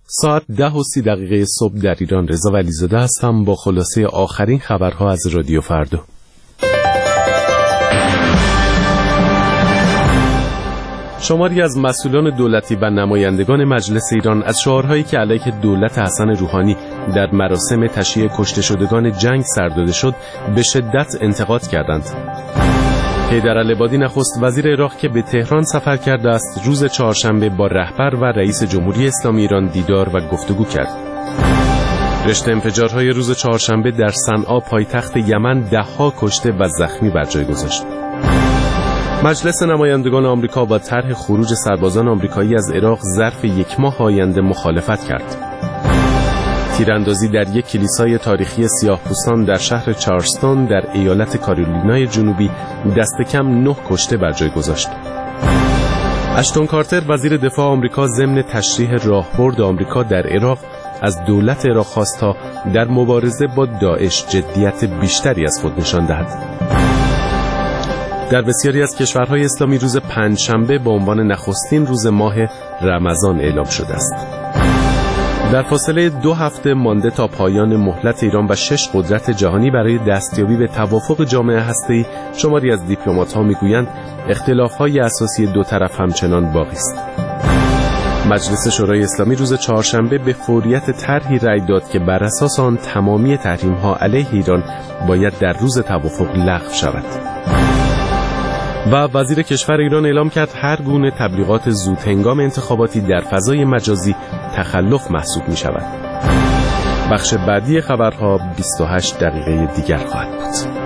ساعت 10:30 صبح در ایران. رضا ولیزاده هستم با خلاصه آخرین خبرها از رادیو فردا. شماری از مسئولان دولتی و نمایندگان مجلس ایران از شعارهایی که علیه دولت حسن روحانی در مراسم تشییع کشته شدگان جنگ سر داده شد به شدت انتقاد کردند. حیدرالعبادی نخست وزیر عراق که به تهران سفر کرده است، روز چهارشنبه با رهبر و رئیس جمهوری اسلامی ایران دیدار و گفتگو کرد. رشته انفجارهای روز چهارشنبه در صنعا پایتخت یمن 10 کشته و زخمی بر جای گذاشت. مجلس نمایندگان آمریکا با طرح خروج سربازان آمریکایی از عراق ظرف 1 ماه آینده مخالفت کرد. تیراندازی در یک کلیسای تاریخی سیاه‌پوستان در شهر چارلستون در ایالت کارولینای جنوبی دست کم 9 کشته بر جای گذاشت. اشتون کارتر وزیر دفاع آمریکا ضمن تشریح راهبرد آمریکا در عراق از دولت عراق خواست تا در مبارزه با داعش جدیت بیشتری از خود نشان دهد. در بسیاری از کشورهای اسلامی روز پنجشنبه به عنوان نخستین روز ماه رمضان اعلام شده است. در فاصله 2 هفته مانده تا پایان مهلت ایران و 6 قدرت جهانی برای دستیابی به توافق جامعه هسته‌ای، شماری از دیپلمات‌ها می‌گویند اختلاف‌های اساسی دو طرف همچنان باقی است. مجلس شورای اسلامی روز چهارشنبه به فوریت طرحی رأی داد که بر اساس آن تمامی تحریم‌ها علیه ایران باید در روز توافق لغو شود. و وزیر کشور ایران اعلام کرد هر گونه تبلیغات زودهنگام انتخاباتی در فضای مجازی تخلف محسوب می شود. بخش بعدی خبرها 28 دقیقه دیگر خواهد بود.